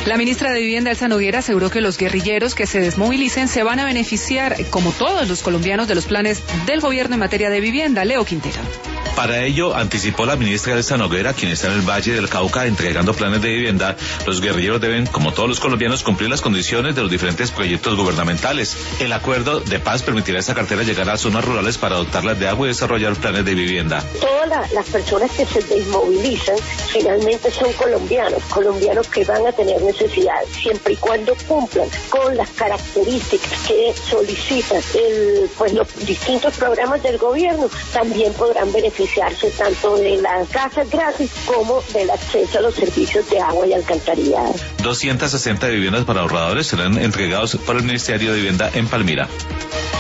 La ministra de Vivienda, Elsa Noguera, aseguró que los guerrilleros que se desmovilicen se van a beneficiar, como todos los colombianos, de los planes del gobierno en materia de vivienda. Leo Quintero. Para ello, anticipó la ministra Elsa Noguera, quien está en el Valle del Cauca entregando planes de vivienda, los guerrilleros deben, como todos los colombianos, cumplir las condiciones de los diferentes proyectos gubernamentales. El acuerdo de paz permitirá a esta cartera llegar a zonas rurales para dotarlas de agua y desarrollar planes de vivienda. Todas las personas que se desmovilizan finalmente son colombianos que van a tener necesidades, siempre y cuando cumplan con las características que solicitan los distintos programas del gobierno, también podrán beneficiarse tanto de las casas gratis como del acceso a los servicios de agua y alcantarillado. 260 viviendas para ahorradores serán entregados por el Ministerio de Vivienda en Palmira.